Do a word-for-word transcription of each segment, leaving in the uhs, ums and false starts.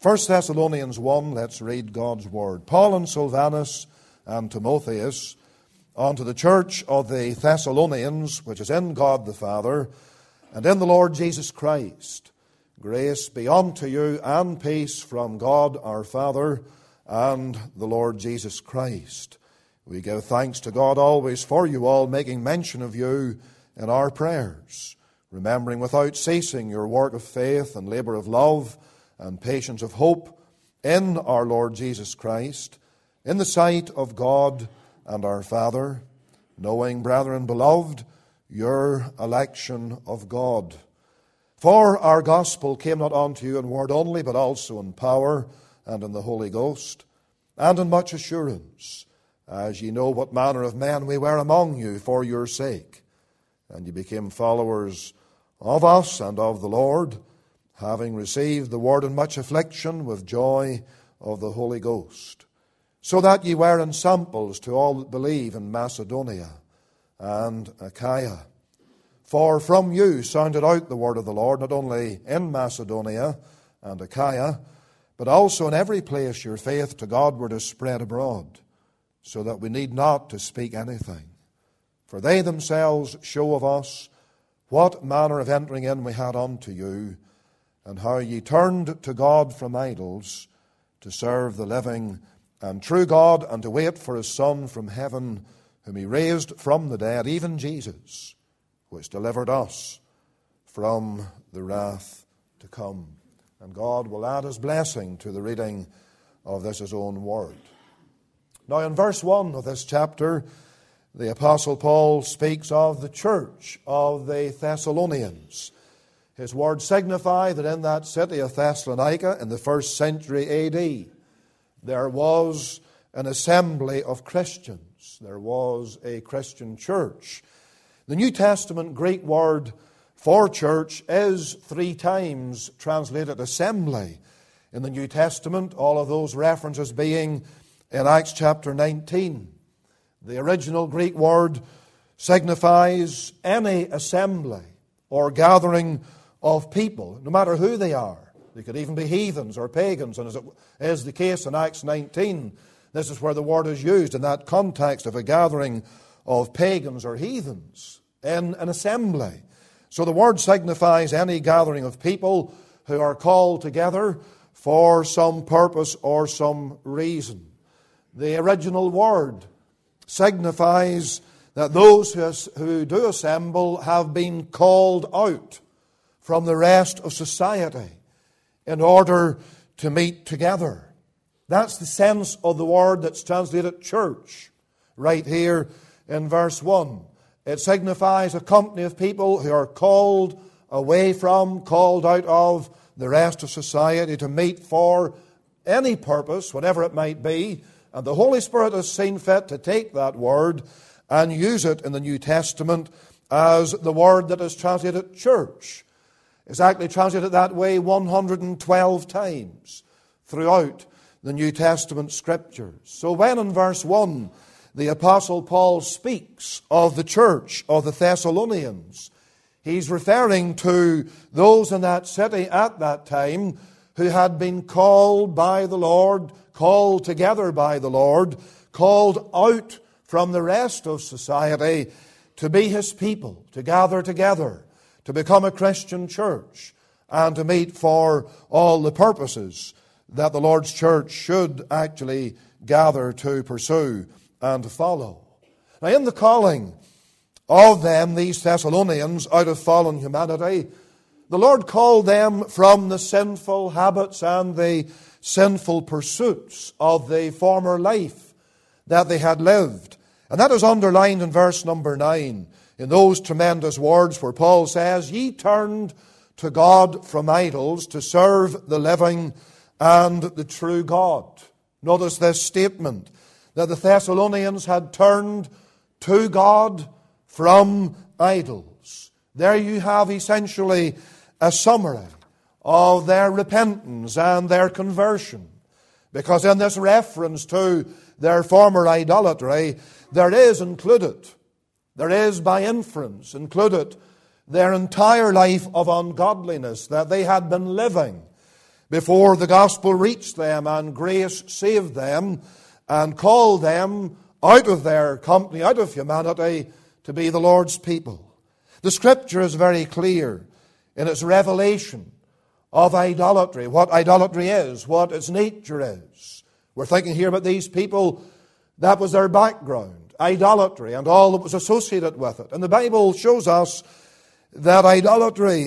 First Thessalonians one, let's read God's word. Paul and Silvanus and Timotheus, unto the church of the Thessalonians, which is in God the Father, and in the Lord Jesus Christ, grace be unto you and peace from God our Father and the Lord Jesus Christ. We give thanks to God always for you all, making mention of you in our prayers, remembering without ceasing your work of faith and labor of love and patience of hope in our Lord Jesus Christ, in the sight of God and our Father, knowing, brethren beloved, your election of God. For our gospel came not unto you in word only, but also in power and in the Holy Ghost, and in much assurance, as ye know what manner of men we were among you for your sake. And ye became followers of us and of the Lord, having received the word in much affliction with joy of the Holy Ghost, so that ye were ensamples to all that believe in Macedonia and Achaia. For from you sounded out the word of the Lord, not only in Macedonia and Achaia, but also in every place your faith to Godward is spread abroad, so that we need not to speak anything. For they themselves show of us what manner of entering in we had unto you, and how ye turned to God from idols to serve the living and true God, and to wait for his Son from heaven, whom he raised from the dead, even Jesus, which delivered us from the wrath to come. And God will add his blessing to the reading of this his own word. Now in verse one of this chapter, the Apostle Paul speaks of the church of the Thessalonians. His words signify that in that city of Thessalonica in the first century A D, there was an assembly of Christians. There was a Christian church. The New Testament Greek word for church is three times translated assembly in the New Testament, all of those references being in Acts chapter nineteen. The original Greek word signifies any assembly or gathering of people, no matter who they are. They could even be heathens or pagans, and as it is the case in Acts nineteen, this is where the word is used in that context of a gathering of pagans or heathens in an assembly. So the word signifies any gathering of people who are called together for some purpose or some reason. The original word signifies that those who, who do assemble have been called out from the rest of society in order to meet together. That's the sense of the word that's translated church right here in verse one. It signifies a company of people who are called away from, called out of the rest of society to meet for any purpose, whatever it might be. And the Holy Spirit has seen fit to take that word and use it in the New Testament as the word that is translated church. It's actually translated that way one hundred twelve times throughout the New Testament Scriptures. So when in verse one the Apostle Paul speaks of the church of the Thessalonians, he's referring to those in that city at that time who had been called by the Lord, called together by the Lord, called out from the rest of society to be his people, to gather together, to become a Christian church, and to meet for all the purposes that the Lord's church should actually gather to pursue and to follow. Now, in the calling of them, these Thessalonians, out of fallen humanity, the Lord called them from the sinful habits and the sinful pursuits of the former life that they had lived. And that is underlined in verse number nine, in those tremendous words where Paul says, "Ye turned to God from idols to serve the living and the true God." Notice this statement, that the Thessalonians had turned to God from idols. There you have essentially a summary of their repentance and their conversion. Because in this reference to their former idolatry, there is included, there is by inference included their entire life of ungodliness that they had been living before the gospel reached them and grace saved them and called them out of their company, out of humanity, to be the Lord's people. The Scripture is very clear in its revelation of idolatry, what idolatry is, what its nature is. We're thinking here about these people, that was their background, idolatry and all that was associated with it. And the Bible shows us that idolatry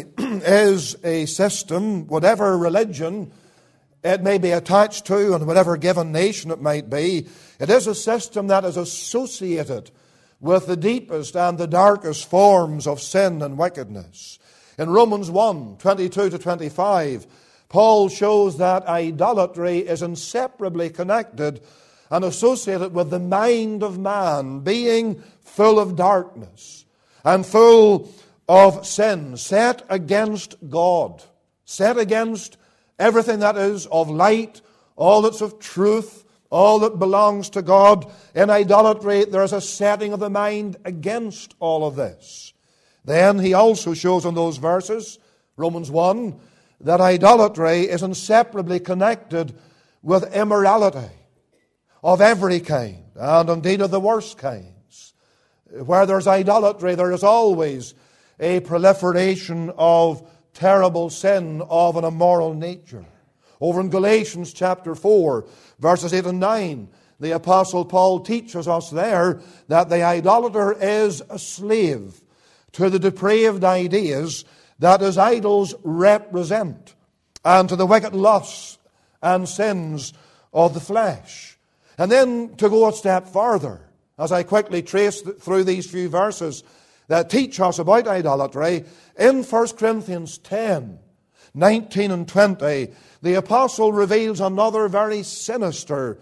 is a system, whatever religion it may be attached to and whatever given nation it might be, it is a system that is associated with the deepest and the darkest forms of sin and wickedness. In Romans one, twenty-two to twenty-five, Paul shows that idolatry is inseparably connected and associated with the mind of man being full of darkness and full of sin, set against God, set against everything that is of light, all that's of truth, all that belongs to God. In idolatry, there is a setting of the mind against all of this. Then he also shows in those verses, Romans one, that idolatry is inseparably connected with immorality of every kind, and indeed of the worst kinds. Where there's idolatry, there is always a proliferation of terrible sin of an immoral nature. Over in Galatians chapter four, verses eight and nine, the Apostle Paul teaches us there that the idolater is a slave to the depraved ideas that his idols represent, and to the wicked lusts and sins of the flesh. And then to go a step further, as I quickly trace through these few verses that teach us about idolatry, in First Corinthians ten, nineteen and twenty, the apostle reveals another very sinister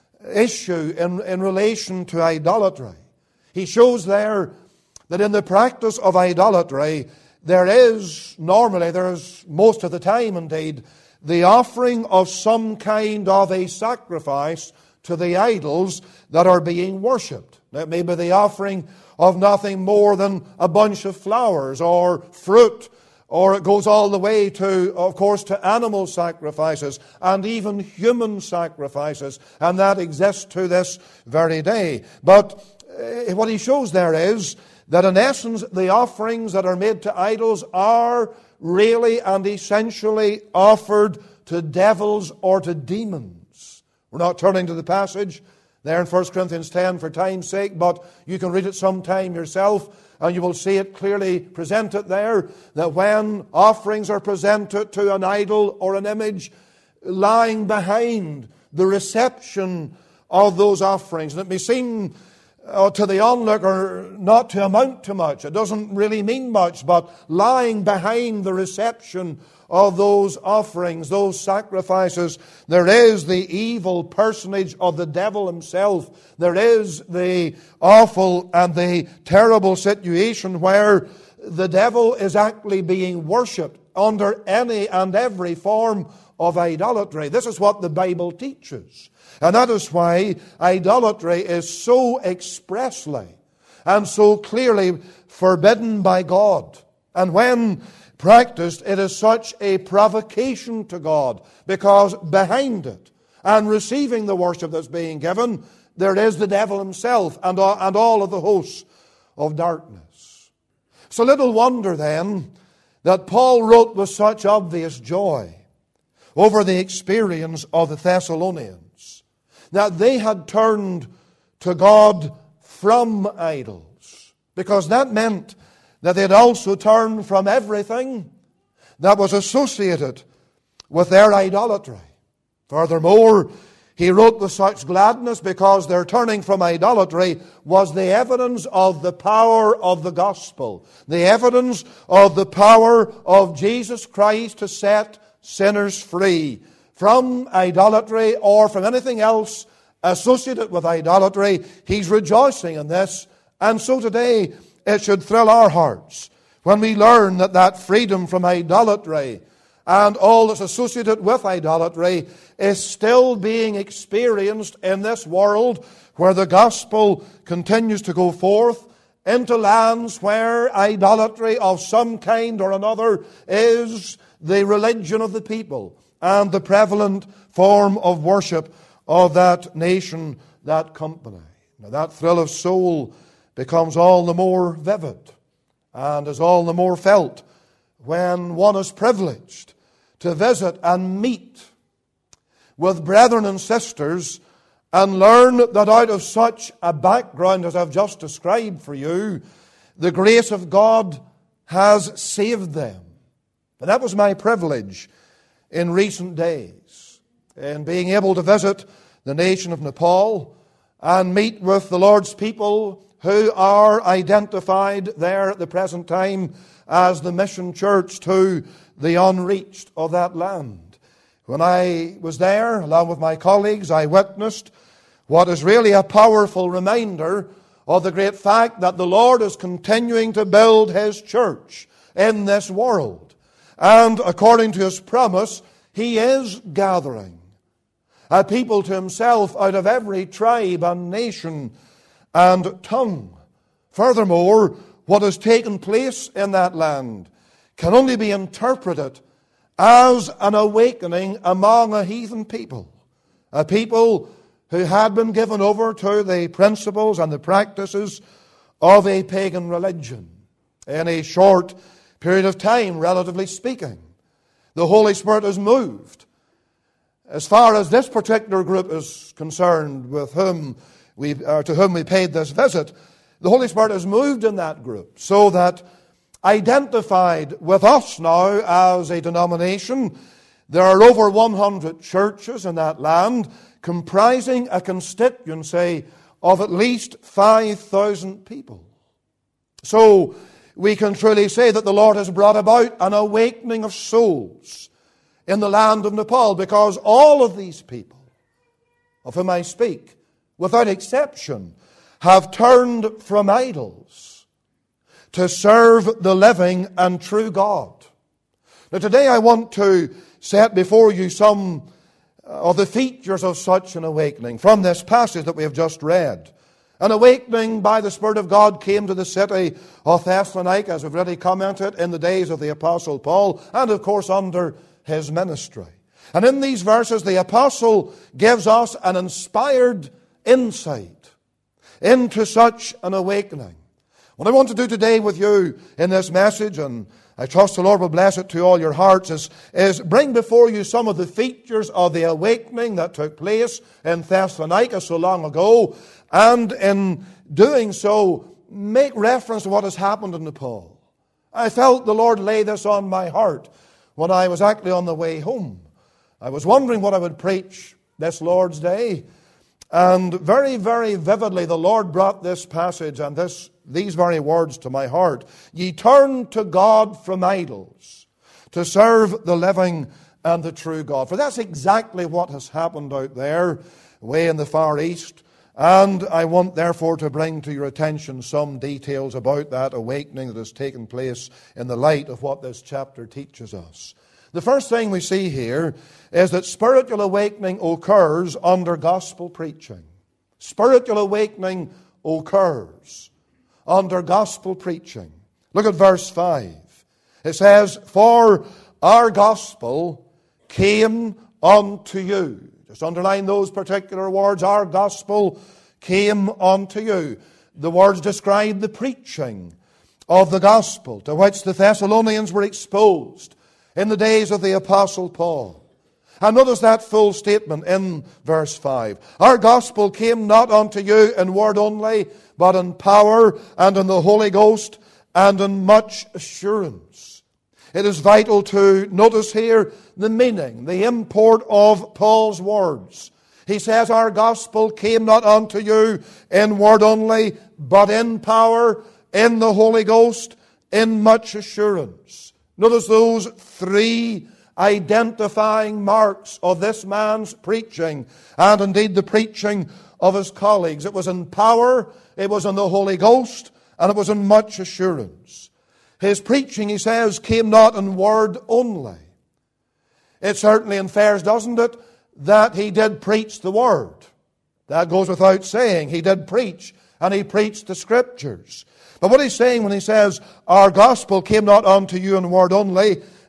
issue in, in relation to idolatry. He shows there that in the practice of idolatry, there is normally, there is most of the time indeed, the offering of some kind of a sacrifice to the idols that are being worshipped. It may be the offering of nothing more than a bunch of flowers or fruit, or it goes all the way to, of course, to animal sacrifices and even human sacrifices, and that exists to this very day. But uh, what he shows there is that in essence the offerings that are made to idols are really and essentially offered to devils or to demons. We're not turning to the passage there in First Corinthians ten for time's sake, but you can read it sometime yourself and you will see it clearly presented there, that when offerings are presented to an idol or an image, lying behind the reception of those offerings, and it may seem uh, to the onlooker not to amount to much, it doesn't really mean much, but lying behind the reception of those offerings, those sacrifices, there is the evil personage of the devil himself. There is the awful and the terrible situation where the devil is actually being worshipped under any and every form of idolatry. This is what the Bible teaches. And that is why idolatry is so expressly and so clearly forbidden by God. And when practiced, it is such a provocation to God, because behind it and receiving the worship that's being given, there is the devil himself and all, and all of the hosts of darkness. So little wonder then that Paul wrote with such obvious joy over the experience of the Thessalonians, that they had turned to God from idols, because that meant that they had also turned from everything that was associated with their idolatry. Furthermore, he wrote with such gladness because their turning from idolatry was the evidence of the power of the gospel, the evidence of the power of Jesus Christ to set sinners free from idolatry or from anything else associated with idolatry. He's rejoicing in this, and so today it should thrill our hearts when we learn that that freedom from idolatry and all that's associated with idolatry is still being experienced in this world where the gospel continues to go forth into lands where idolatry of some kind or another is the religion of the people, and the prevalent form of worship of that nation, that company. Now that thrill of soul becomes all the more vivid and is all the more felt when one is privileged to visit and meet with brethren and sisters and learn that out of such a background as I've just described for you, the grace of God has saved them. And that was my privilege in recent days, in being able to visit the nation of Nepal and meet with the Lord's people who are identified there at the present time as the mission church to the unreached of that land. When I was there, along with my colleagues, I witnessed what is really a powerful reminder of the great fact that the Lord is continuing to build His church in this world. And according to His promise, He is gathering a people to Himself out of every tribe and nation and tongue. Furthermore, what has taken place in that land can only be interpreted as an awakening among a heathen people, a people who had been given over to the principles and the practices of a pagan religion. In a short period of time, relatively speaking, the Holy Spirit is moved. As far as this particular group is concerned, with whom we, uh, to whom we paid this visit, the Holy Spirit is moved in that group, so that identified with us now as a denomination, there are over one hundred churches in that land, comprising a constituency of at least five thousand people. So we can truly say that the Lord has brought about an awakening of souls in the land of Nepal, because all of these people, of whom I speak, without exception, have turned from idols to serve the living and true God. Now today I want to set before you some of the features of such an awakening from this passage that we have just read. An awakening by the Spirit of God came to the city of Thessalonica, as we've already commented, in the days of the Apostle Paul, and of course under his ministry. And in these verses, the Apostle gives us an inspired insight into such an awakening. What I want to do today with you in this message, and I trust the Lord will bless it to all your hearts, is, is bring before you some of the features of the awakening that took place in Thessalonica so long ago, and in doing so, make reference to what has happened in Nepal. I felt the Lord lay this on my heart when I was actually on the way home. I was wondering what I would preach this Lord's Day, and very, very vividly the Lord brought this passage and this these very words to my heart. Ye turn to God from idols to serve the living and the true God. For that's exactly what has happened out there, way in the Far East. And I want therefore to bring to your attention some details about that awakening that has taken place in the light of what this chapter teaches us. The first thing we see here is that spiritual awakening occurs under gospel preaching. Spiritual awakening occurs under gospel preaching. Look at verse five. It says, For our gospel came unto you. Just underline those particular words. Our gospel came unto you. The words describe the preaching of the gospel to which the Thessalonians were exposed in the days of the Apostle Paul. And notice that full statement in verse five. Our gospel came not unto you in word only, but in power and in the Holy Ghost and in much assurance. It is vital to notice here the meaning, the import of Paul's words. He says, our gospel came not unto you in word only, but in power, in the Holy Ghost, in much assurance. Notice those three identifying marks of this man's preaching, and indeed the preaching of his colleagues. It was in power, it was in the Holy Ghost, and it was in much assurance. His preaching, he says, came not in word only. It certainly infers, doesn't it, that he did preach the word. That goes without saying. He did preach, and he preached the Scriptures. But what he's saying when he says, our gospel came not unto you in word only,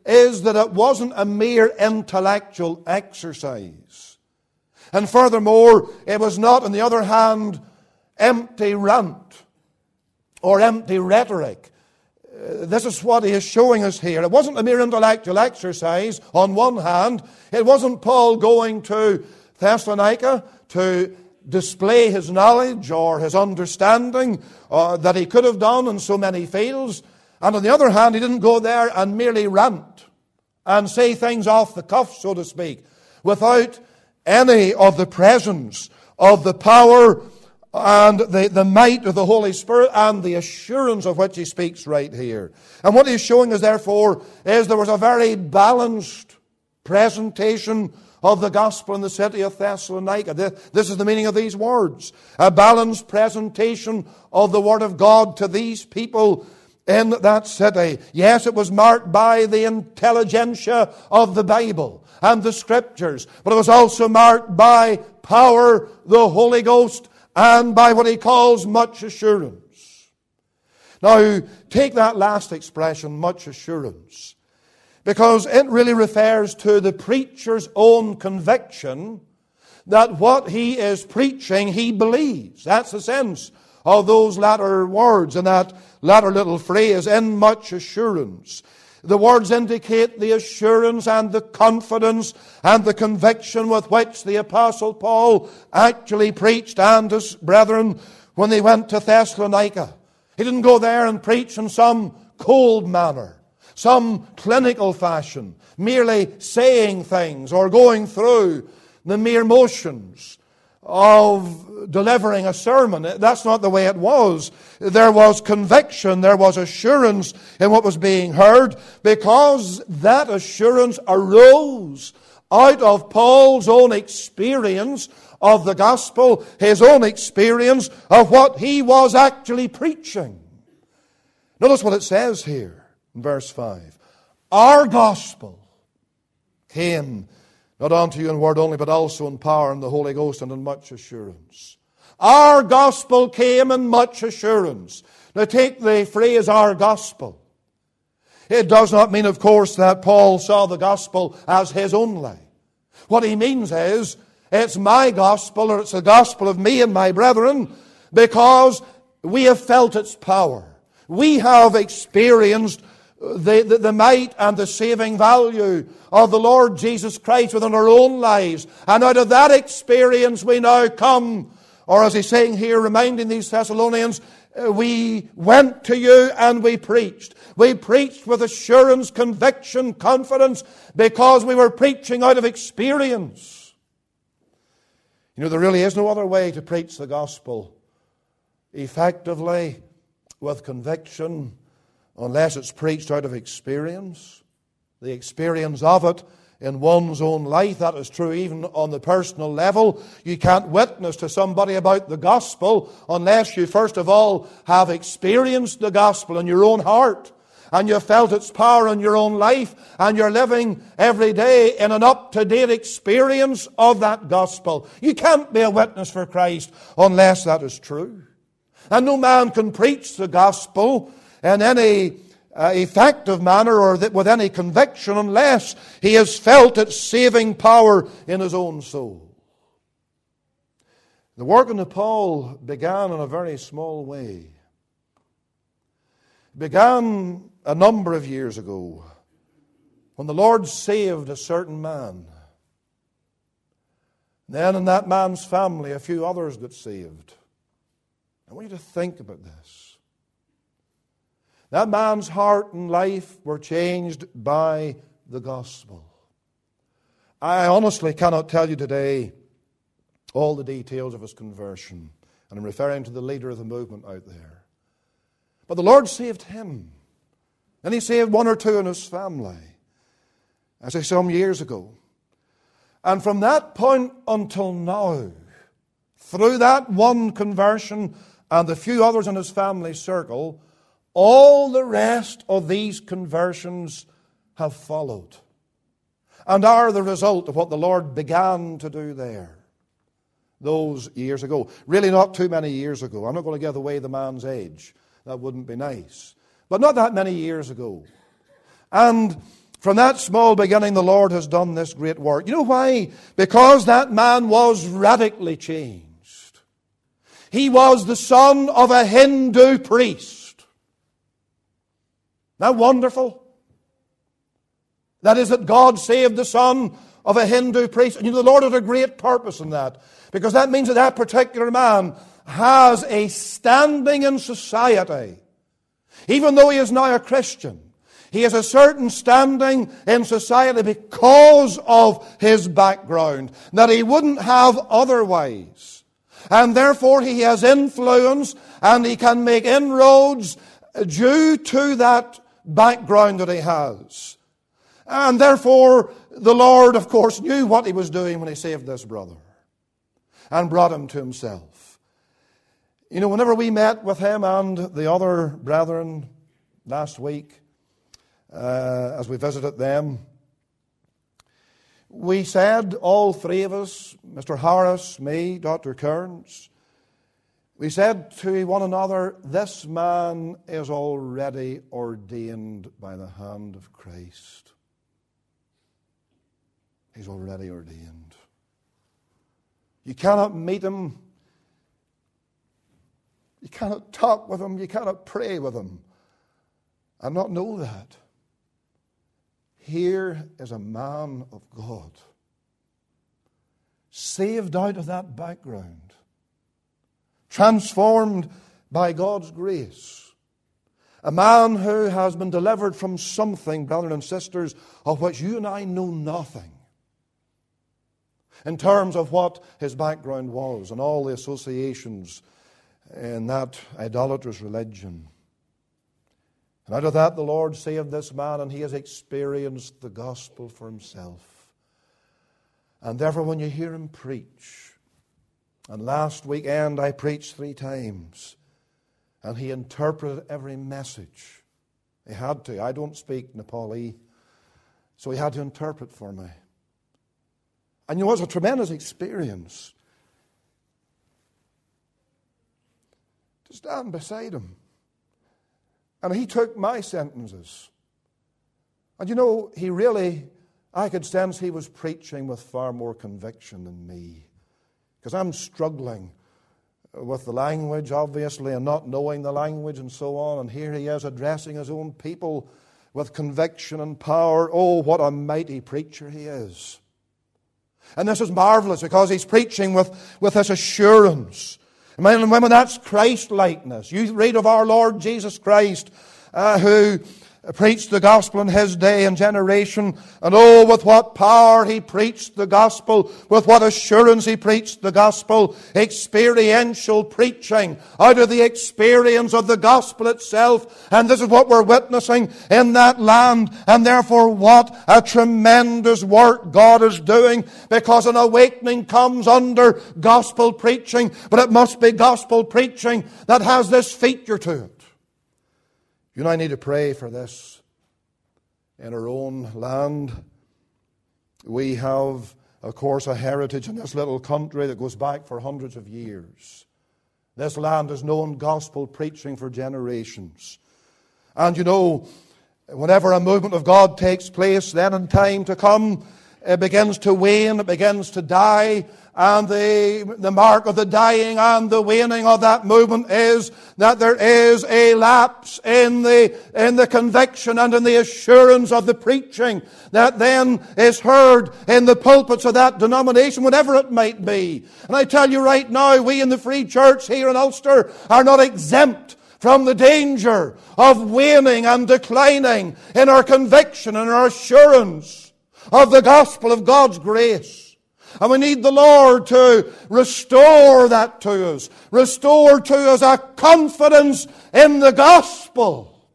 is that it wasn't a mere intellectual exercise. And furthermore, it was not, on the other hand, empty rant or empty rhetoric. Uh, this is what he is showing us here. It wasn't a mere intellectual exercise on one hand. It wasn't Paul going to Thessalonica to display his knowledge or his understanding uh, that he could have done in so many fields. And on the other hand, he didn't go there and merely rant and say things off the cuff, so to speak, without any of the presence of the power and the, the might of the Holy Spirit and the assurance of which he speaks right here. And what he's showing us, therefore, is there was a very balanced presentation of the gospel in the city of Thessalonica. This is the meaning of these words. A balanced presentation of the Word of God to these people in that city. Yes, it was marked by the intelligentsia of the Bible and the Scriptures, but it was also marked by power, the Holy Ghost, and by what he calls much assurance. Now, take that last expression, much assurance, because it really refers to the preacher's own conviction that what he is preaching, he believes. That's the sense of those latter words and that latter little phrase, in much assurance. The words indicate the assurance and the confidence and the conviction with which the Apostle Paul actually preached and his brethren when they went to Thessalonica. He didn't go there and preach in some cold manner, some clinical fashion, merely saying things or going through the mere motions of delivering a sermon. That's not the way it was. There was conviction, there was assurance in what was being heard, because that assurance arose out of Paul's own experience of the gospel, his own experience of what he was actually preaching. Notice what it says here in verse five. Our gospel came not unto you in word only, but also in power and the Holy Ghost and in much assurance. Our gospel came in much assurance. Now take the phrase, our gospel. It does not mean, of course, that Paul saw the gospel as his only. What he means is, it's my gospel, or it's the gospel of me and my brethren, because we have felt its power. We have experienced The, the, the might and the saving value of the Lord Jesus Christ within our own lives. And out of that experience we now come, or as he's saying here, reminding these Thessalonians, we went to you and we preached. We preached with assurance, conviction, confidence, because we were preaching out of experience. You know, there really is no other way to preach the gospel effectively with conviction unless it's preached out of experience, the experience of it in one's own life. That is true even on the personal level. You can't witness to somebody about the gospel unless you first of all have experienced the gospel in your own heart, and you've felt its power in your own life, and you're living every day in an up-to-date experience of that gospel. You can't be a witness for Christ unless that is true. And no man can preach the gospel in any uh, effective manner or that with any conviction unless he has felt its saving power in his own soul. The work of Paul began in a very small way. It began a number of years ago when the Lord saved a certain man. Then in that man's family a few others got saved. I want you to think about this. That man's heart and life were changed by the gospel. I honestly cannot tell you today all the details of his conversion, and I'm referring to the leader of the movement out there. But the Lord saved him. And he saved one or two in his family, as I said some years ago. And from that point until now, through that one conversion and the few others in his family circle, all the rest of these conversions have followed and are the result of what the Lord began to do there those years ago. Really not too many years ago. I'm not going to give away the man's age. That wouldn't be nice. But not that many years ago. And From that small beginning, the Lord has done this great work. You know why? Because that man was radically changed. He was the son of a Hindu priest. Isn't that wonderful? That is, that God saved the son of a Hindu priest. And you know, the Lord had a great purpose in that. Because that means that that particular man has a standing in society. Even though he is now a Christian, he has a certain standing in society because of his background that he wouldn't have otherwise. And therefore he has influence and he can make inroads due to that background that he has. And therefore the Lord, of course, knew what he was doing when he saved this brother and brought him to himself. You know, whenever we met with him and the other brethren last week, uh, as we visited them, we said, all three of us, Mister Harris, me, Doctor Kearns, we said to one another, this man is already ordained by the hand of Christ. He's already ordained. You cannot meet him. You cannot talk with him. You cannot pray with him and not know that. Here is a man of God, saved out of that background, transformed by God's grace. A man who has been delivered from something, brothers and sisters, of which you and I know nothing, in terms of what his background was and all the associations in that idolatrous religion. And out of that the Lord saved this man, and he has experienced the gospel for himself. And therefore when you hear him preach, and last weekend I preached three times, and he interpreted every message. He had to. I don't speak Nepali, so he had to interpret for me. And you know, it was a tremendous experience to stand beside him. And he took my sentences. And you know, he really, I could sense he was preaching with far more conviction than me. Because I'm struggling with the language, obviously, and not knowing the language and so on. And here he is addressing his own people with conviction and power. Oh, what a mighty preacher he is. And this is marvelous because he's preaching with, with this assurance. Men and women, that's Christ-likeness. You read of our Lord Jesus Christ, uh, who preached the gospel in his day and generation. And oh, with what power he preached the gospel. With what assurance he preached the gospel. Experiential preaching out of the experience of the gospel itself. And this is what we're witnessing in that land. And therefore what a tremendous work God is doing. Because an awakening comes under gospel preaching. But it must be gospel preaching that has this feature to it. You and I need to pray for this in our own land. We have, of course, a heritage in this little country that goes back for hundreds of years. This land has known gospel preaching for generations. And you know, whenever a movement of God takes place, then in time to come, it begins to wane, it begins to die. And the, the mark of the dying and the waning of that movement is that there is a lapse in the, in the conviction and in the assurance of the preaching that then is heard in the pulpits of that denomination, whatever it might be. And I tell you right now, we in the Free Church here in Ulster are not exempt from the danger of waning and declining in our conviction and our assurance of the gospel of God's grace. And we need the Lord to restore that to us. Restore to us a confidence in the gospel.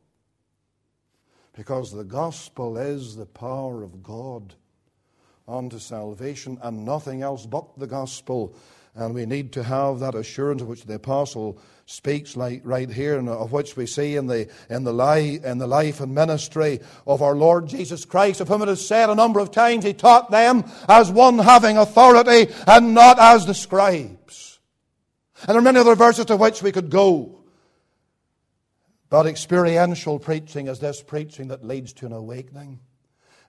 Because the gospel is the power of God unto salvation and nothing else but the gospel. And we need to have that assurance of which the apostle speaks like right here, and of which we see in the in the life in the life and ministry of our Lord Jesus Christ, of whom it is said a number of times he taught them as one having authority and not as the scribes. And there are many other verses to which we could go. But experiential preaching is this preaching that leads to an awakening.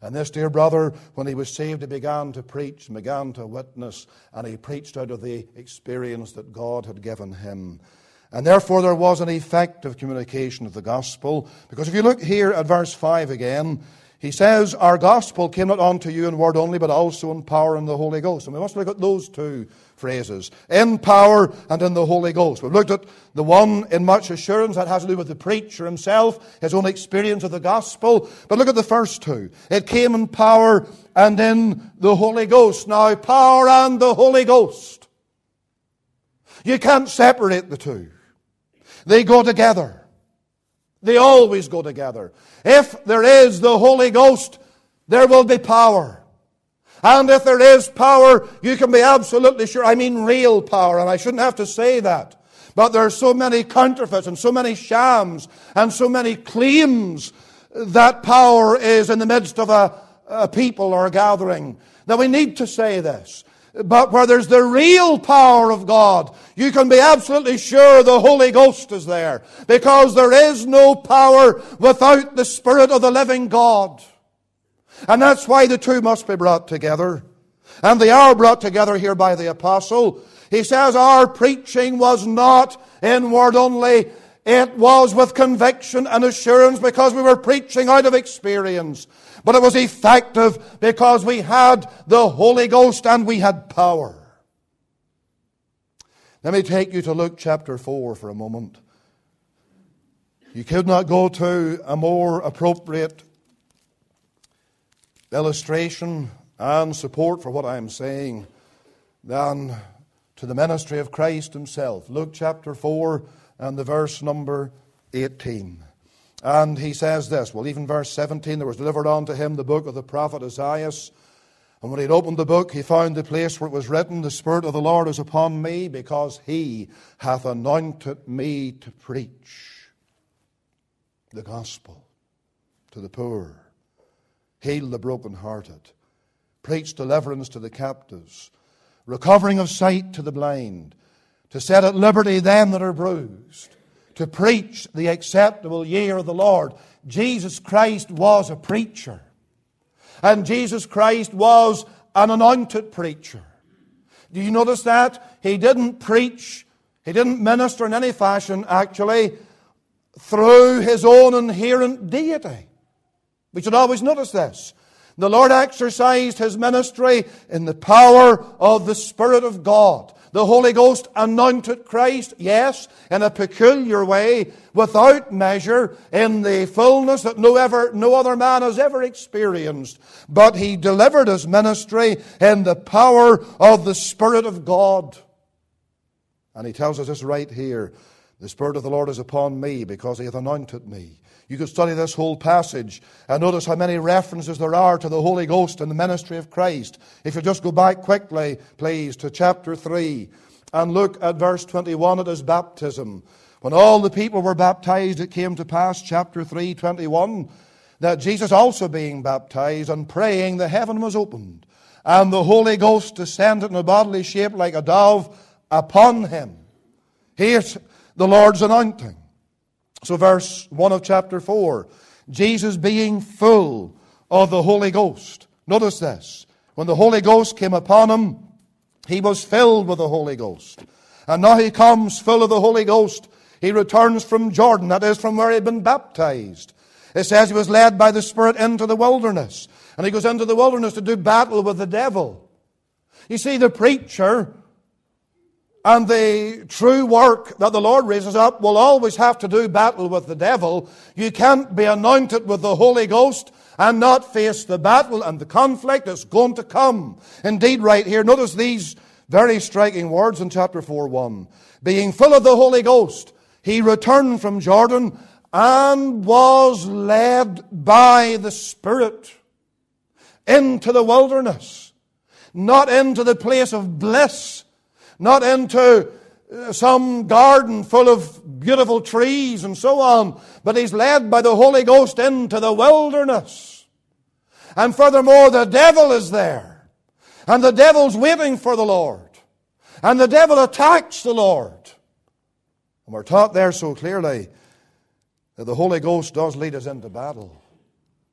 And this dear brother, when he was saved, he began to preach, began to witness, and he preached out of the experience that God had given him. And therefore there was an effective communication of the gospel. Because if you look here at verse five again, he says, our gospel came not unto you in word only, but also in power and the Holy Ghost. And we must look at those two phrases, in power and in the Holy Ghost. We've looked at the one in much assurance, that has to do with the preacher himself, his own experience of the gospel. But look at the first two. It came in power and in the Holy Ghost. Now, power and the Holy Ghost, you can't separate the two. They go together. They always go together. If there is the Holy Ghost, there will be power. And if there is power, you can be absolutely sure, I mean real power, and I shouldn't have to say that. But there are so many counterfeits and so many shams and so many claims that power is in the midst of a, a people or a gathering that we need to say this. But where there's the real power of God, you can be absolutely sure the Holy Ghost is there. Because there is no power without the Spirit of the living God. And that's why the two must be brought together. And they are brought together here by the apostle. He says our preaching was not in word only. It was with conviction and assurance because we were preaching out of experience. But it was effective because we had the Holy Ghost and we had power. Let me take you to Luke chapter four for a moment. You could not go to a more appropriate illustration and support for what I am saying than to the ministry of Christ himself. Luke chapter four and the verse number eighteen. And he says this, well, even verse seventeen, there was delivered unto him the book of the prophet Isaiah. And when he had opened the book, he found the place where it was written, the Spirit of the Lord is upon me, because he hath anointed me to preach the gospel to the poor, heal the brokenhearted, preach deliverance to the captives, recovering of sight to the blind, to set at liberty them that are bruised, to preach the acceptable year of the Lord. Jesus Christ was a preacher. And Jesus Christ was an anointed preacher. Do you notice that? He didn't preach, he didn't minister in any fashion, actually, through his own inherent deity. We should always notice this. The Lord exercised his ministry in the power of the Spirit of God. The Holy Ghost anointed Christ, yes, in a peculiar way, without measure, in the fullness that no, ever, no other man has ever experienced. But he delivered his ministry in the power of the Spirit of God. And he tells us this right here. The Spirit of the Lord is upon me because he hath anointed me. You could study this whole passage and notice how many references there are to the Holy Ghost and the ministry of Christ. If you just go back quickly, please, to chapter three and look at verse twenty-one at his baptism. When all the people were baptized, it came to pass, chapter three, twenty-one, that Jesus also being baptized and praying, the heaven was opened, and the Holy Ghost descended in a bodily shape like a dove upon him. Here's the Lord's anointing. So verse one of chapter four, Jesus being full of the Holy Ghost. Notice this. When the Holy Ghost came upon him, he was filled with the Holy Ghost. And now he comes full of the Holy Ghost. He returns from Jordan, that is from where he had been baptized. It says he was led by the Spirit into the wilderness. And he goes into the wilderness to do battle with the devil. You see, the preacher and the true work that the Lord raises up will always have to do battle with the devil. You can't be anointed with the Holy Ghost and not face the battle and the conflict that's going to come. Indeed, right here, notice these very striking words in chapter four, one. Being full of the Holy Ghost, he returned from Jordan and was led by the Spirit into the wilderness. Not into the place of bliss, not into some garden full of beautiful trees and so on, but he's led by the Holy Ghost into the wilderness. And furthermore, the devil is there. And the devil's waiting for the Lord. And the devil attacks the Lord. And we're taught there so clearly that the Holy Ghost does lead us into battle.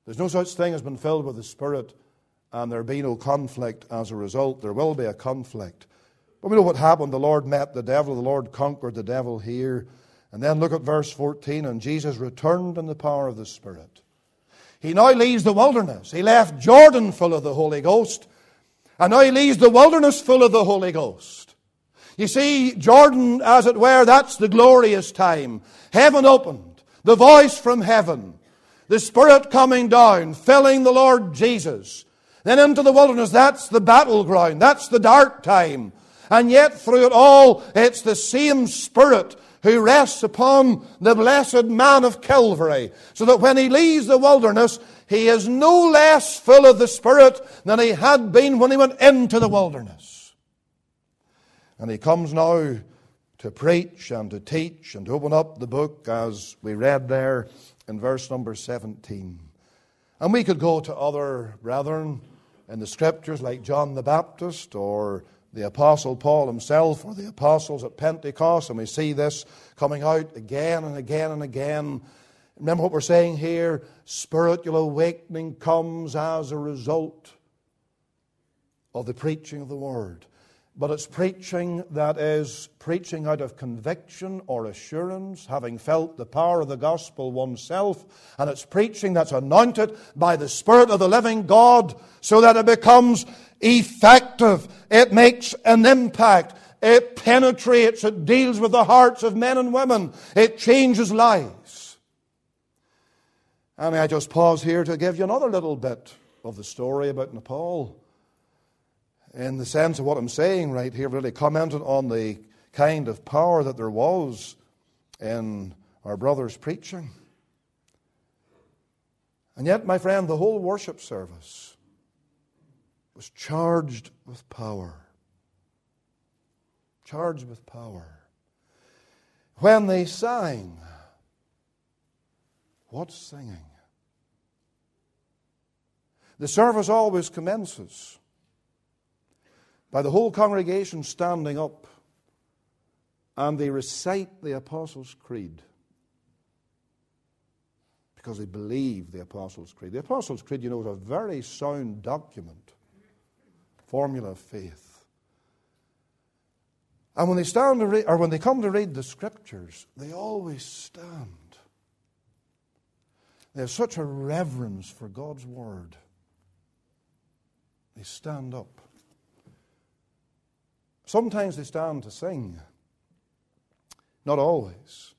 There's no such thing as being filled with the Spirit and there be no conflict as a result. There will be a conflict. But we know what happened. The Lord met the devil. The Lord conquered the devil here. And then look at verse fourteen. And Jesus returned in the power of the Spirit. He now leaves the wilderness. He left Jordan full of the Holy Ghost. And now he leaves the wilderness full of the Holy Ghost. You see, Jordan, as it were, that's the glorious time. Heaven opened. The voice from heaven. The Spirit coming down, filling the Lord Jesus. Then into the wilderness, that's the battleground. That's the dark time. And yet through it all, it's the same Spirit who rests upon the blessed man of Calvary. So that when he leaves the wilderness, he is no less full of the Spirit than he had been when he went into the wilderness. And he comes now to preach and to teach and to open up the book as we read there in verse number seventeen. And we could go to other brethren in the Scriptures like John the Baptist or the Apostle Paul himself or the apostles at Pentecost, and we see this coming out again and again and again. Remember what we're saying here? Spiritual awakening comes as a result of the preaching of the Word. But it's preaching that is preaching out of conviction or assurance, having felt the power of the gospel oneself. And it's preaching that's anointed by the Spirit of the living God so that it becomes effective. It makes an impact. It penetrates. It deals with the hearts of men and women. It changes lives. And I just pause here to give you another little bit of the story about Nepal. In the sense of what I'm saying right here, really commenting on the kind of power that there was in our brother's preaching. And yet, my friend, the whole worship service was charged with power. Charged with power. When they sang, what singing? The service always commences by the whole congregation standing up, and they recite the Apostles' Creed because they believe the Apostles' Creed. The Apostles' Creed, you know, is a very sound document, formula of faith. And when they stand to read, or when they come to read the Scriptures, they always stand. They have such a reverence for God's Word. They stand up. Sometimes they stand to sing. Not always.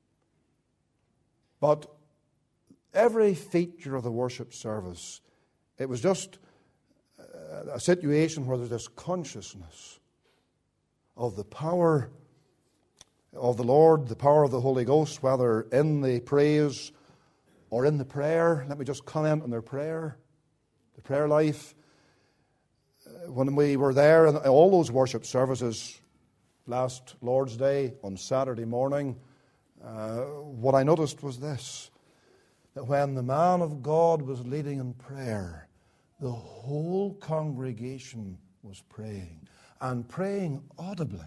But every feature of the worship service, it was just a situation where there's this consciousness of the power of the Lord, the power of the Holy Ghost, whether in the praise or in the prayer. Let me just comment on their prayer, the prayer life. When we were there in all those worship services last Lord's Day on Saturday morning, uh, what I noticed was this, that when the man of God was leading in prayer, the whole congregation was praying, and praying audibly.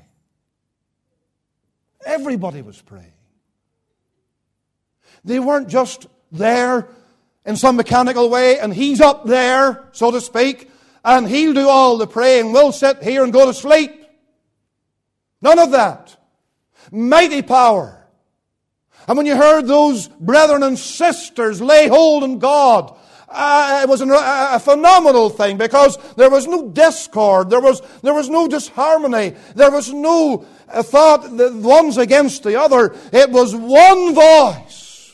Everybody was praying. They weren't just there in some mechanical way, and he's up there, so to speak, and he'll do all the praying. We'll sit here and go to sleep. None of that. Mighty power. And when you heard those brethren and sisters lay hold on God, uh, it was a, a phenomenal thing, because there was no discord, there was, there was no disharmony, there was no uh, thought the one's against the other. It was one voice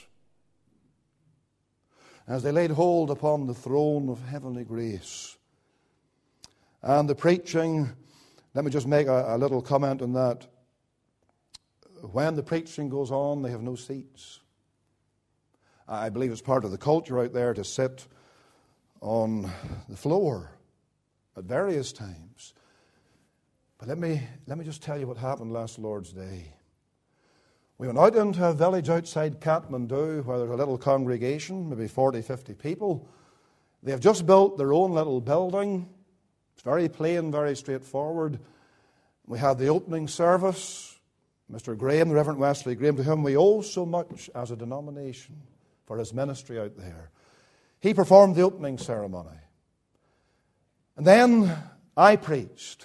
as they laid hold upon the throne of heavenly grace. And the preaching, let me just make a, a little comment on that. When the preaching goes on, they have no seats. I believe it's part of the culture out there to sit on the floor at various times. But let me, let me just tell you what happened last Lord's Day. We went out into a village outside Kathmandu where there's a little congregation, maybe forty, fifty people. They have just built their own little building. It's very plain, very straightforward. We had the opening service. Mister Graham, the Reverend Wesley Graham, to whom we owe so much as a denomination for his ministry out there. He performed the opening ceremony. And then I preached.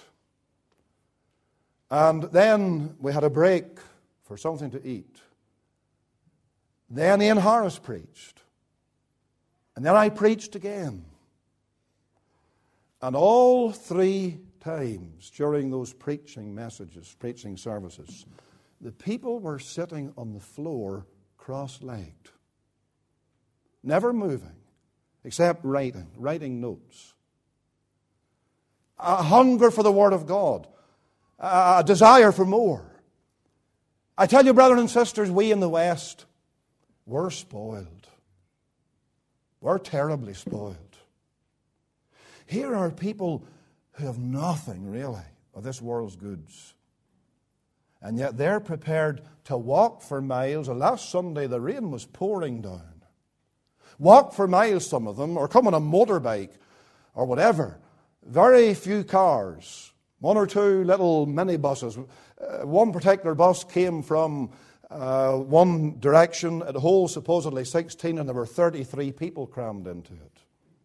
And then we had a break for something to eat. Then Ian Harris preached. And then I preached again. And all three times during those preaching messages, preaching services, the people were sitting on the floor cross-legged, never moving, except writing, writing notes. A hunger for the Word of God, a desire for more. I tell you, brethren and sisters, we in the West, we're spoiled. We're terribly spoiled. Here are people who have nothing, really, of this world's goods. And yet they're prepared to walk for miles. And last Sunday the rain was pouring down. Walk for miles, some of them, or come on a motorbike or whatever. Very few cars. One or two little minibuses. Uh, one particular bus came from uh, one direction. It holds supposedly sixteen, and there were thirty-three people crammed into it.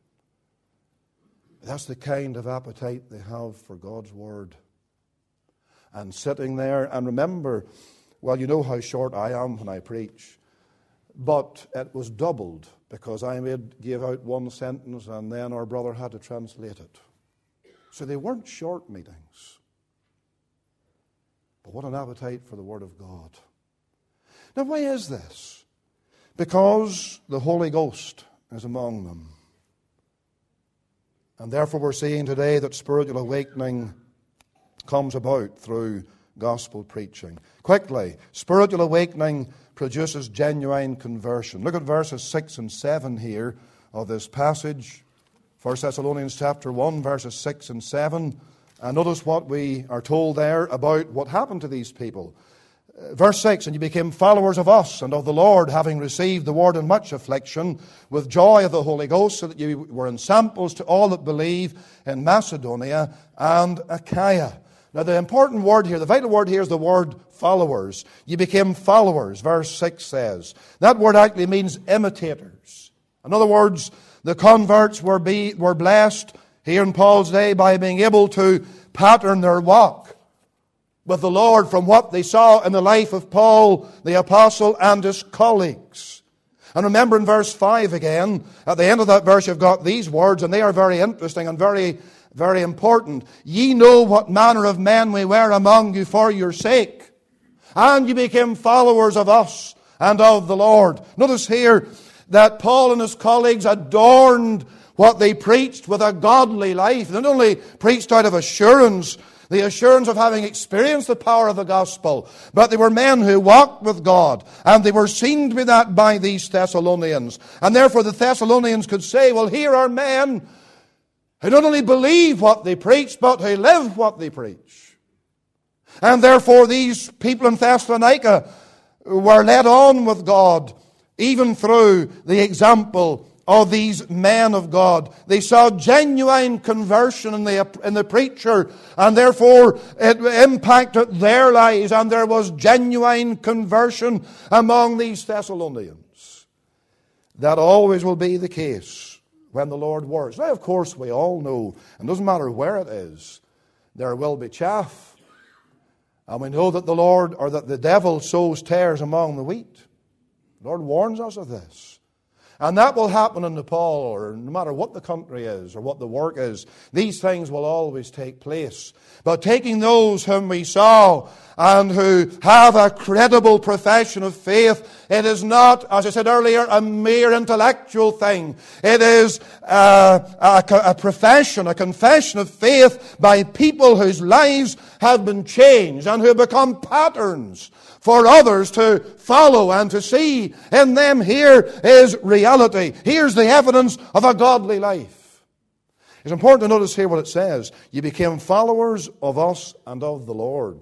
That's the kind of appetite they have for God's Word. And sitting there, and remember, well, you know how short I am when I preach, but it was doubled because I made, gave out one sentence and then our brother had to translate it. So they weren't short meetings. But what an appetite for the Word of God. Now, why is this? Because the Holy Ghost is among them. And therefore we're seeing today that spiritual awakening comes about through gospel preaching. Quickly, spiritual awakening produces genuine conversion. Look at verses six and seven here of this passage. First Thessalonians chapter one, verses six and seven. And notice what we are told there about what happened to these people. Verse six, and you became followers of us and of the Lord, having received the word in much affliction, with joy of the Holy Ghost, so that you were ensamples to all that believe in Macedonia and Achaia. Now the important word here, the vital word here is the word followers. You became followers, verse six says. That word actually means imitators. In other words, the converts were, be, were blessed here in Paul's day by being able to pattern their walk with the Lord from what they saw in the life of Paul, the apostle, and his colleagues. And remember in verse five again, at the end of that verse you've got these words, and they are very interesting and very, very important. Ye know what manner of men we were among you for your sake, and you became followers of us and of the Lord. Notice here that Paul and his colleagues adorned what they preached with a godly life. They not only preached out of assurance, the assurance of having experienced the power of the gospel, but they were men who walked with God, and they were seen to be that by these Thessalonians. And therefore the Thessalonians could say, well, here are men who not only believe what they preach, but who live what they preach. And therefore these people in Thessalonica were led on with God, even through the example of these men of God. They saw genuine conversion in the, in the preacher, and therefore it impacted their lives, and there was genuine conversion among these Thessalonians. That always will be the case when the Lord works. Now, of course, we all know, and it doesn't matter where it is, there will be chaff. And we know that the Lord, or that the devil sows tares among the wheat. The Lord warns us of this. And that will happen in Nepal, or no matter what the country is or what the work is. These things will always take place. But taking those whom we saw and who have a credible profession of faith, it is not, as I said earlier, a mere intellectual thing. It is a, a, a profession, a confession of faith by people whose lives have been changed and who have become patterns for others to follow and to see. In them here is reality. Here's the evidence of a godly life. It's important to notice here what it says. You became followers of us and of the Lord.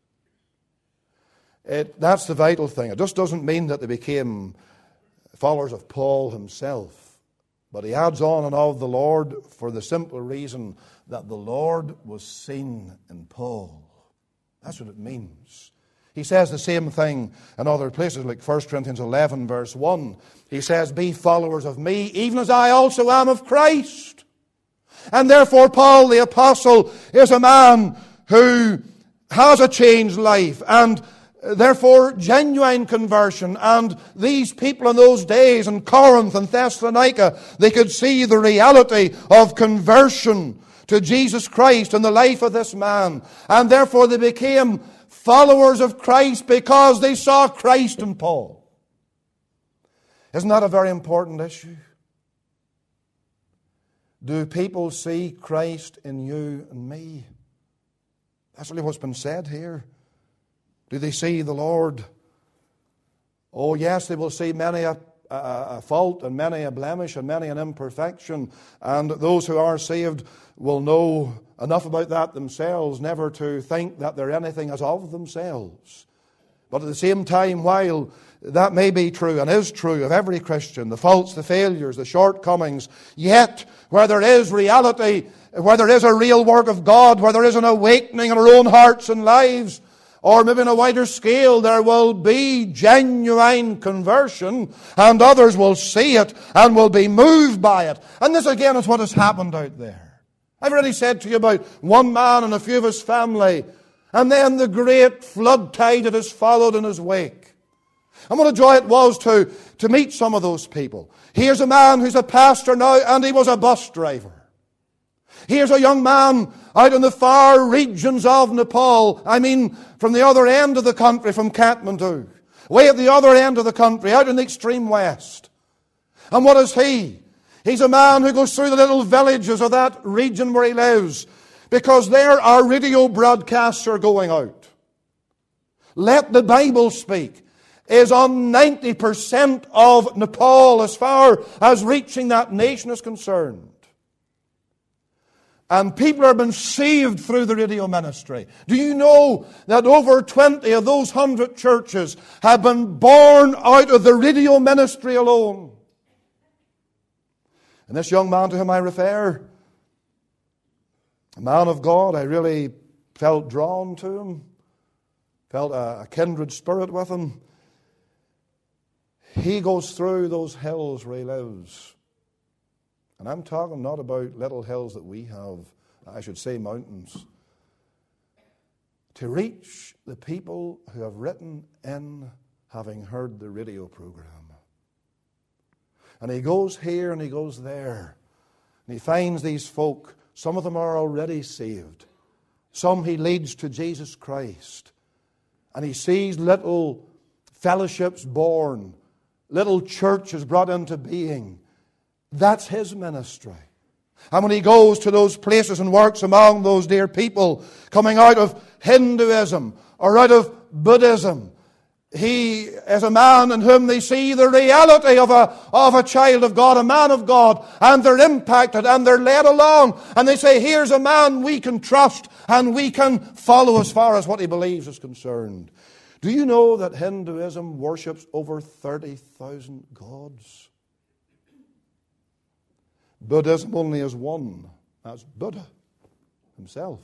It, that's the vital thing. It just doesn't mean that they became followers of Paul himself. But he adds on and of the Lord for the simple reason that the Lord was seen in Paul. That's what it means. He says the same thing in other places, like First Corinthians eleven, verse one. He says, be followers of me, even as I also am of Christ. And therefore, Paul the apostle is a man who has a changed life, and therefore genuine conversion. And these people in those days in Corinth and Thessalonica, they could see the reality of conversion to Jesus Christ in the life of this man. And therefore they became followers of Christ because they saw Christ in Paul. Isn't that a very important issue? Do people see Christ in you and me? That's really what's been said here. Do they see the Lord? Oh yes, they will see many a, a, a fault and many a blemish and many an imperfection. And those who are saved will know enough about that themselves never to think that they're anything as of themselves. But at the same time, while that may be true and is true of every Christian, the faults, the failures, the shortcomings, yet where there is reality, where there is a real work of God, where there is an awakening in our own hearts and lives, or maybe on a wider scale, there will be genuine conversion, and others will see it and will be moved by it. And this again is what has happened out there. I've already said to you about one man and a few of his family, and then the great flood tide that has followed in his wake. And what a joy it was to, to meet some of those people. Here's a man who's a pastor now, and he was a bus driver. Here's a young man out in the far regions of Nepal. I mean, from the other end of the country, from Kathmandu. Way at the other end of the country, out in the extreme west. And what is he? He's a man who goes through the little villages of that region where he lives, because there our radio broadcasts are going out. Let the Bible Speak is on ninety percent of Nepal as far as reaching that nation is concerned. And people are being saved through the radio ministry. Do you know that over twenty of those hundred churches have been born out of the radio ministry alone? And this young man to whom I refer, a man of God, I really felt drawn to him, felt a, a kindred spirit with him. He goes through those hills where he lives. And I'm talking not about little hills that we have, I should say mountains. To reach the people who have written in having heard the radio program. And he goes here and he goes there. And he finds these folk. Some of them are already saved. Some he leads to Jesus Christ. And he sees little fellowships born. Little churches brought into being. That's his ministry. And when he goes to those places and works among those dear people coming out of Hinduism or out of Buddhism, he is a man in whom they see the reality of a, of a child of God, a man of God, and they're impacted and they're led along. And they say, here's a man we can trust and we can follow as far as what he believes is concerned. Do you know that Hinduism worships over thirty thousand gods? Buddhism only has one. That's Buddha himself.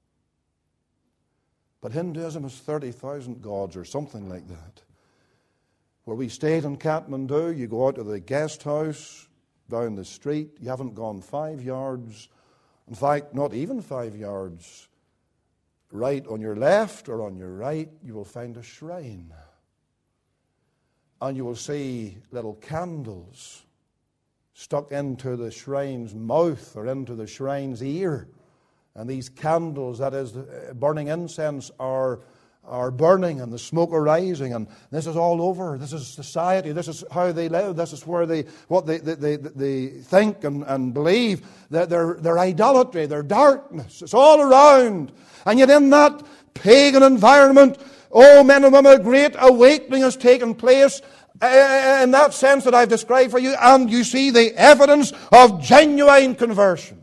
But Hinduism has thirty thousand gods or something like that. Where we stayed in Kathmandu, you go out to the guest house down the street, you haven't gone five yards. In fact, not even five yards. Right on your left or on your right, you will find a shrine. And you will see little candles stuck into the shrine's mouth or into the shrine's ear. And these candles, that is, burning incense, are, are burning and the smoke arising. And this is all over. This is society. This is how they live. This is where they, what they, they, they, they think and, and believe. That their, their idolatry, their darkness. It's all around. And yet in that pagan environment, oh, men and women, a great awakening has taken place in that sense that I've described for you. And you see the evidence of genuine conversion.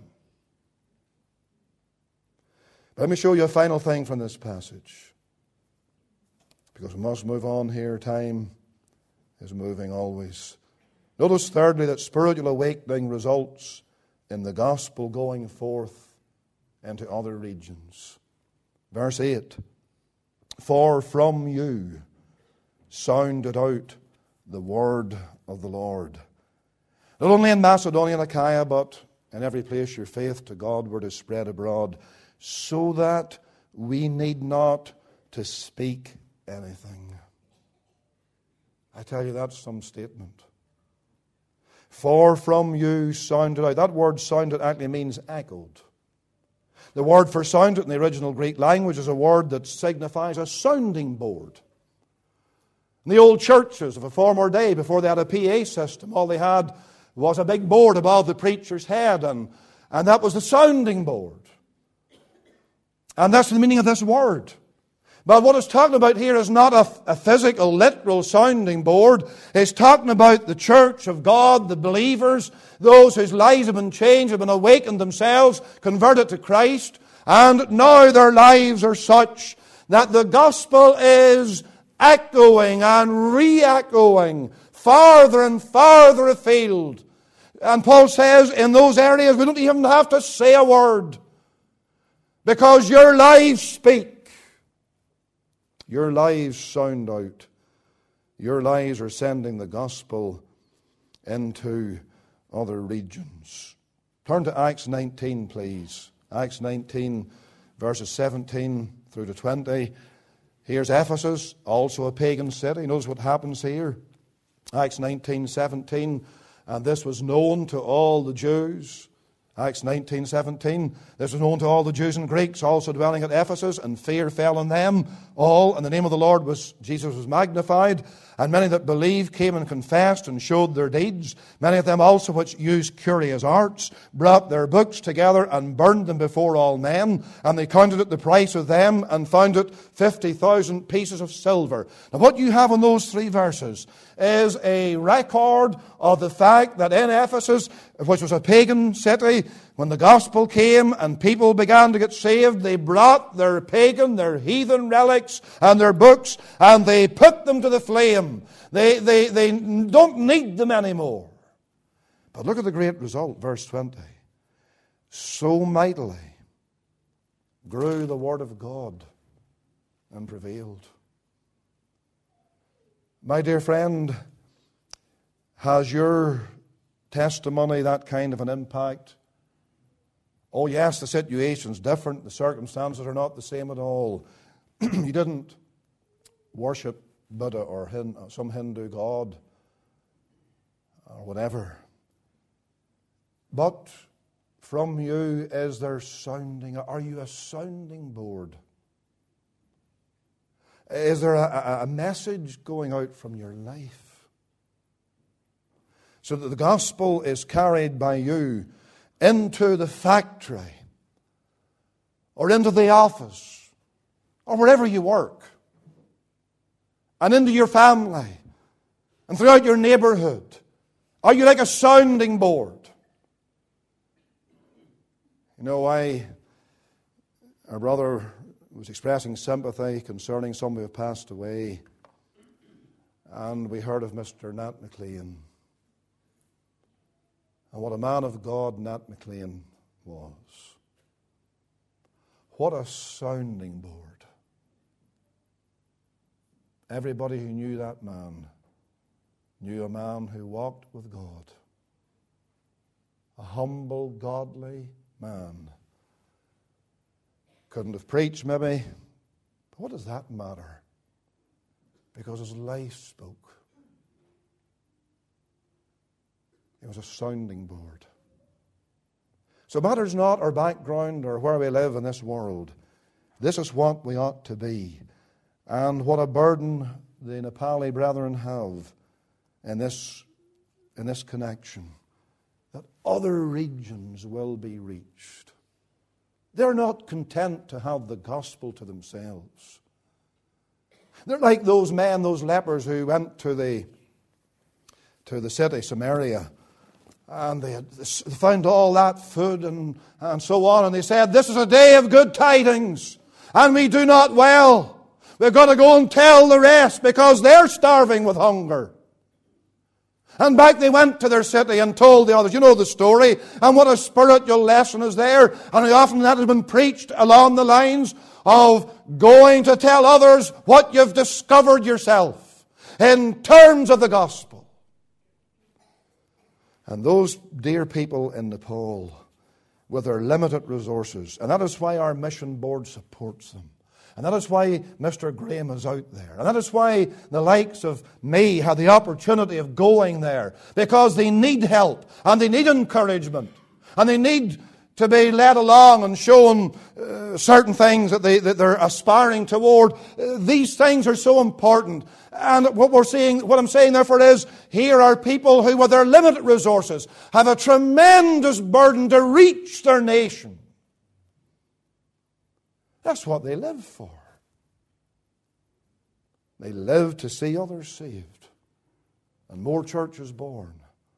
Let me show you a final thing from this passage. Because we must move on here. Time is moving always. Notice thirdly that spiritual awakening results in the gospel going forth into other regions. Verse eight. For from you sounded out the word of the Lord. Not only in Macedonia and Achaia, but in every place your faith to God were to spread abroad, so that we need not to speak anything. I tell you, that's some statement. For from you sounded out. That word sounded actually means echoed. The word for sounded in the original Greek language is a word that signifies a sounding board. In the old churches of a former day, before they had a P A system, all they had was a big board above the preacher's head, and, and that was the sounding board. And that's the meaning of this word. But what it's talking about here is not a, a physical, literal sounding board. It's talking about the church of God, the believers, those whose lives have been changed, have been awakened themselves, converted to Christ, and now their lives are such that the gospel is echoing and re-echoing farther and farther afield. And Paul says in those areas we don't even have to say a word, because your lives speak. Your lives sound out. Your lives are sending the gospel into other regions. Turn to Acts nineteen, please. Acts nineteen, verses seventeen through to twenty. Here's Ephesus, also a pagan city. Notice what happens here. Acts nineteen, seventeen. And this was known to all the Jews. Acts nineteen, seventeen. This was known to all the Jews and Greeks also dwelling at Ephesus, and fear fell on them all, and the name of the Lord was Jesus was magnified. And many that believed came and confessed and showed their deeds. Many of them also which used curious arts brought their books together and burned them before all men. And they counted it the price of them and found it fifty thousand pieces of silver. Now what you have in those three verses is a record of the fact that in Ephesus, which was a pagan city, when the gospel came and people began to get saved, they brought their pagan, their heathen relics and their books, and they put them to the flame. They, they, they don't need them anymore. But look at the great result, verse twenty. So mightily grew the word of God and prevailed. My dear friend, has your testimony that kind of an impact? Oh yes, the situation's different. The circumstances are not the same at all. You didn't worship Buddha or some Hindu god or whatever. But from you is there sounding, are you a sounding board? Is there a, a message going out from your life? So that the gospel is carried by you into the factory or into the office or wherever you work and into your family and throughout your neighborhood. Are you like a sounding board? You know, I, our brother was expressing sympathy concerning some who have passed away, and we heard of Mister Nat McLean. And what a man of God Nat McLean was. What a sounding board. Everybody who knew that man knew a man who walked with God. A humble, godly man. Couldn't have preached maybe, but what does that matter? Because his life spoke. It was a sounding board. So it matters not our background or where we live in this world. This is what we ought to be. And what a burden the Nepali brethren have in this, in this connection. That other regions will be reached. They're not content to have the gospel to themselves. They're like those men, those lepers who went to the, to the city, Samaria, and they had found all that food and, and so on, and they said, this is a day of good tidings, and we do not well. We've got to go and tell the rest because they're starving with hunger. And back they went to their city and told the others. You know the story. And what a spiritual lesson is there. And how often that has been preached along the lines of going to tell others what you've discovered yourself in terms of the gospel. And those dear people in Nepal, with their limited resources, and that is why our mission board supports them. And that is why Mister Graham is out there. And that is why the likes of me had the opportunity of going there. Because they need help, and they need encouragement, and they need to be led along and shown uh, certain things that, they, that they're aspiring toward. Uh, these things are so important. And what we're seeing, what I'm saying therefore is, here are people who with their limited resources have a tremendous burden to reach their nation. That's what they live for. They live to see others saved, and more churches born,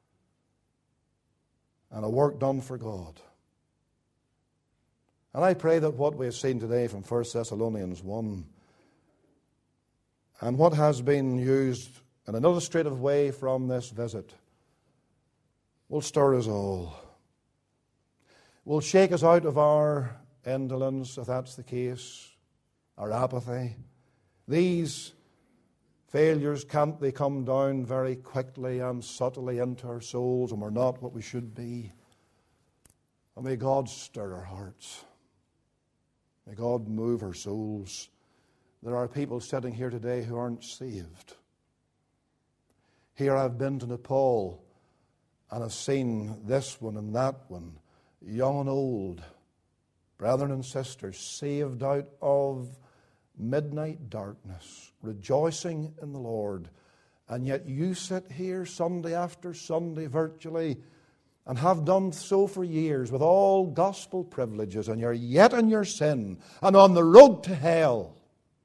and a work done for God. And I pray that what we have seen today from First Thessalonians one, and what has been used in an illustrative way from this visit, will stir us all, will shake us out of our indolence, if that's the case, our apathy. These failures, can't they come down very quickly and subtly into our souls, and we're not what we should be? And may God stir our hearts. May God move our souls. There are people sitting here today who aren't saved. Here I've been to Nepal, and I've seen this one and that one, young and old, brethren and sisters, saved out of midnight darkness, rejoicing in the Lord. And yet you sit here Sunday after Sunday virtually, and have done so for years with all gospel privileges, and you're yet in your sin and on the road to hell.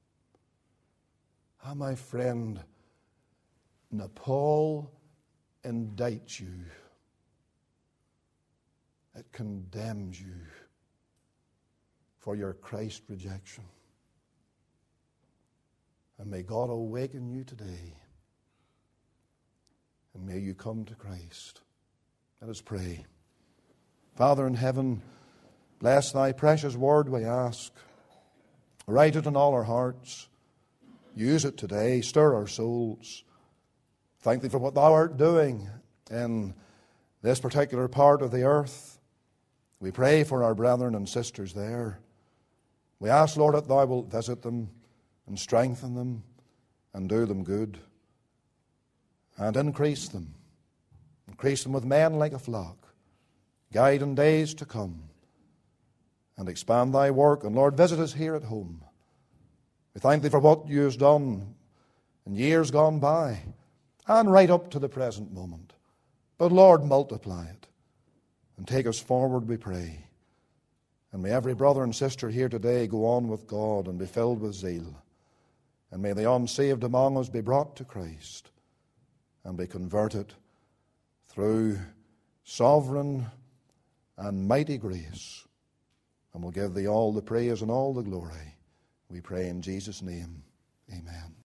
Ah, my friend, Nepal indicts you. It condemns you for your Christ rejection. And may God awaken you today. And may you come to Christ. Let us pray. Father in heaven, bless thy precious word, we ask. Write it in all our hearts. Use it today. Stir our souls. Thank thee for what thou art doing in this particular part of the earth. We pray for our brethren and sisters there. We ask, Lord, that thou wilt visit them and strengthen them and do them good and increase them. Increase them with men like a flock. Guide in days to come and expand thy work. And Lord, visit us here at home. We thank thee for what you have done in years gone by and right up to the present moment. But Lord, multiply it and take us forward, we pray. And may every brother and sister here today go on with God and be filled with zeal. And may the unsaved among us be brought to Christ and be converted through sovereign and mighty grace. And we'll give thee all the praise and all the glory. We pray in Jesus' name. Amen.